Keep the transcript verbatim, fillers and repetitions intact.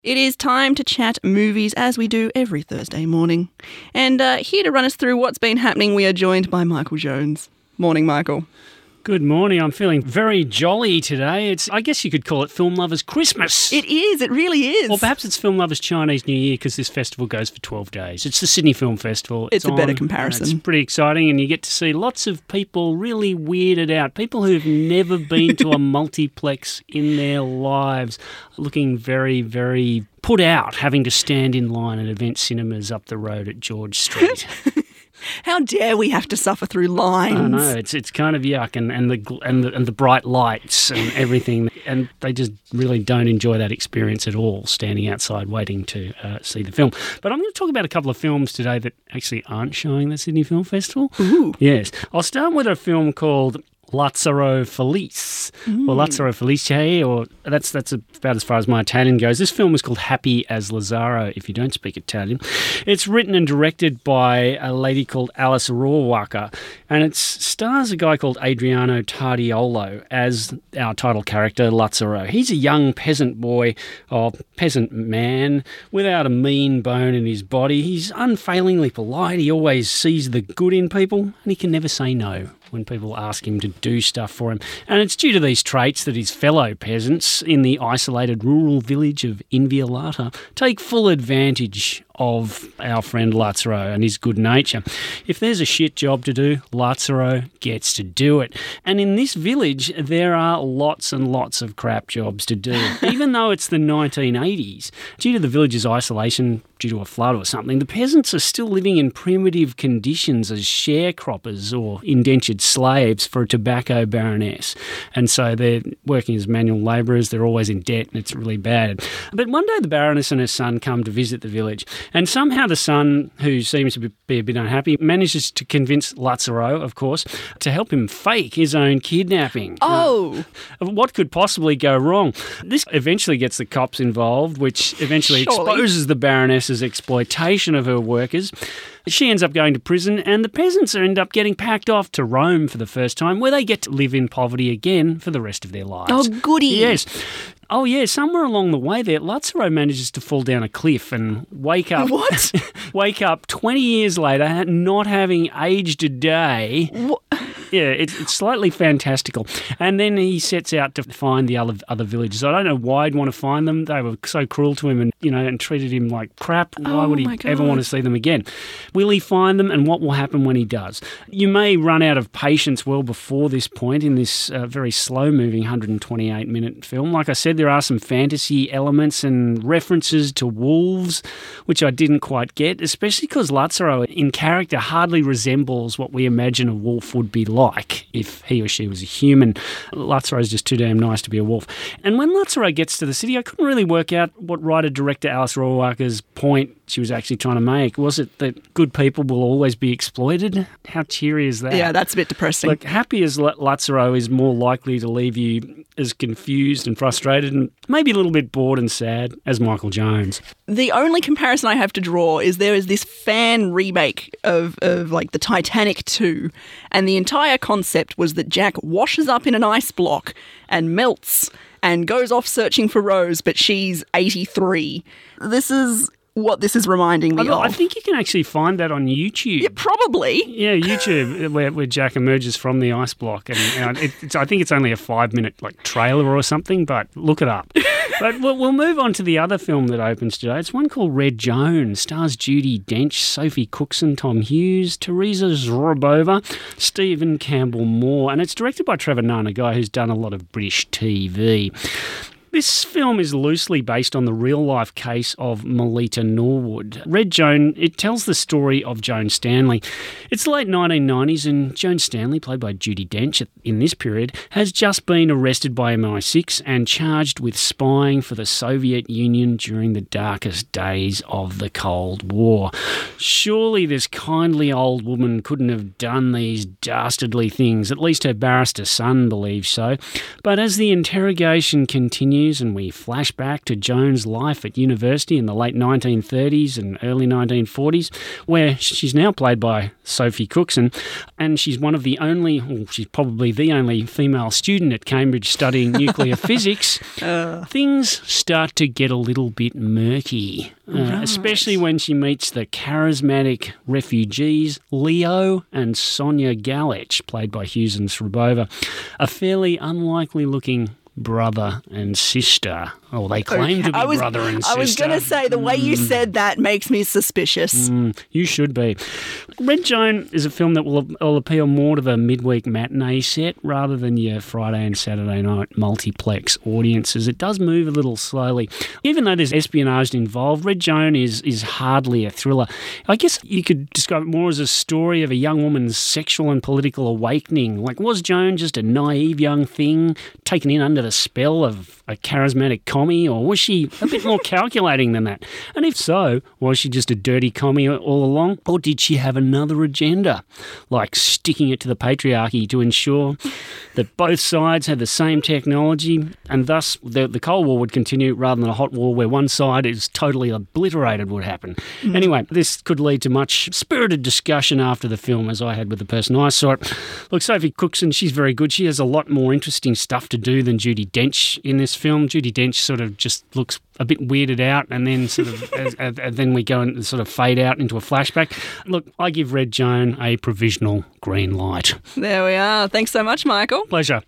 It is time to chat movies as we do every Thursday morning. And uh, here to run us through what's been happening, we are joined by Michael Jones. Morning, Michael. Good morning. I'm feeling very jolly today. It's, I guess you could call it Film Lovers Christmas. It is. It really is. Or perhaps it's Film Lovers Chinese New Year because this festival goes for twelve days. It's the Sydney Film Festival. It's, it's a on, better comparison. It's pretty exciting, and you get to see lots of people really weirded out. People who've never been to a multiplex in their lives, looking very, very put out, having to stand in line at Event Cinemas up the road at George Street. How dare we have to suffer through lines? I know, it's it's kind of yuck, and, and the and the and the bright lights and everything, and they just really don't enjoy that experience at all, standing outside waiting to uh, see the film. But I'm going to talk about a couple of films today that actually aren't showing the Sydney Film Festival. Ooh. Yes, I'll start with a film called Lazzaro Felice, mm. or Lazzaro Felice, or that's that's about as far as my Italian goes. This film is called Happy as Lazzaro, if you don't speak Italian. It's written and directed by a lady called Alice Rohrwacher, and it stars a guy called Adriano Tardiolo as our title character, Lazzaro. He's a young peasant boy, or peasant man, without a mean bone in his body. He's unfailingly polite. He always sees the good in people, and he can never say no when people ask him to do stuff for him. And it's due to these traits that his fellow peasants in the isolated rural village of Inviolata take full advantage of our friend Lazzaro and his good nature. If there's a shit job to do, Lazzaro gets to do it. And in this village, there are lots and lots of crap jobs to do. Even though it's the nineteen eighties, due to the village's isolation, due to a flood or something, the peasants are still living in primitive conditions as sharecroppers or indentured slaves for a tobacco baroness. And so they're working as manual labourers, they're always in debt, and it's really bad. But one day the baroness and her son come to visit the village, and somehow the son, who seems to be a bit unhappy, manages to convince Lazzaro, of course, to help him fake his own kidnapping. Oh! Uh, what could possibly go wrong? This eventually gets the cops involved, which eventually Surely. exposes the baroness's exploitation of her workers. She ends up going to prison, and the peasants end up getting packed off to Rome for the first time, where they get to live in poverty again for the rest of their lives. Oh, goody. Yes. Oh, yeah, somewhere along the way there, Lazzaro manages to fall down a cliff and wake up... What? wake up twenty years later, not having aged a day. What? Yeah, it's, it's slightly fantastical. And then he sets out to find the other other villages. I don't know why he'd want to find them. They were so cruel to him and, you know, and treated him like crap. Why oh would he ever want to see them again? Will he find them, and what will happen when he does? You may run out of patience well before this point in this uh, very slow-moving one hundred twenty-eight minute film. Like I said, there are some fantasy elements and references to wolves, which I didn't quite get, especially because Lazzaro in character hardly resembles what we imagine a wolf would be like if he or she was a human. Lazzaro is just too damn nice to be a wolf. And when Lazzaro gets to the city, I couldn't really work out what writer-director Alice Rohrwacher's point she was actually trying to make. Was it that good people will always be exploited? How cheery is that? Yeah, that's a bit depressing. Like, happy as Lazzaro is more likely to leave you as confused and frustrated and maybe a little bit bored and sad as Michael Jones. The only comparison I have to draw is there is this fan remake of, of like the Titanic two, and the entire concept was that Jack washes up in an ice block and melts and goes off searching for Rose, but she's eighty-three. This is what this is reminding me I, of. I think you can actually find that on YouTube. Yeah, probably. Yeah, YouTube, where, where Jack emerges from the ice block. And, and it, it's, I think it's only a five-minute like trailer or something, but look it up. But we'll, we'll move on to the other film that opens today. It's one called Red Joan. Stars Judi Dench, Sophie Cookson, Tom Hughes, Teresa Zorobova, Stephen Campbell Moore. And it's directed by Trevor Nunn, a guy who's done a lot of British T V. This film is loosely based on the real-life case of Melita Norwood. Red Joan, it tells the story of Joan Stanley. It's the late nineteen nineties, and Joan Stanley, played by Judi Dench in this period, has just been arrested by M I six and charged with spying for the Soviet Union during the darkest days of the Cold War. Surely this kindly old woman couldn't have done these dastardly things. At least her barrister son believes so. But as the interrogation continues, continues and we flash back to Joan's life at university in the late nineteen thirties and early nineteen forties, where she's now played by Sophie Cookson, and she's one of the only, well, she's probably the only female student at Cambridge studying nuclear physics. Uh. Things start to get a little bit murky, uh, right. especially when she meets the charismatic refugees Leo and Sonia Galich, played by Hughes and Srebova, a fairly unlikely looking brother and sister. Oh, they claim okay. to be was, brother and sister. I was going to say, the way mm. you said that makes me suspicious. Mm, you should be. Red Joan is a film that will, will appeal more to the midweek matinee set rather than your Friday and Saturday night multiplex audiences. It does move a little slowly. Even though there's espionage involved, Red Joan is, is hardly a thriller. I guess you could describe it more as a story of a young woman's sexual and political awakening. Like, was Joan just a naive young thing taken in under the spell of a charismatic commie, or was she a bit more calculating than that? And if so, was she just a dirty commie all along, or did she have another agenda, like sticking it to the patriarchy to ensure that both sides had the same technology, and thus the, the Cold War would continue rather than a hot war where one side is totally obliterated would happen? Mm. Anyway, this could lead to much spirited discussion after the film, as I had with the person I saw it. Look, Sophie Cookson, she's very good. She has a lot more interesting stuff to do than Judi Dench in this film. Judi Dench sort of just looks a bit weirded out, and then sort of as, as, and then we go and sort of fade out into a flashback. Look, I give Red Joan a provisional green light. There we are. Thanks so much, Michael. Pleasure.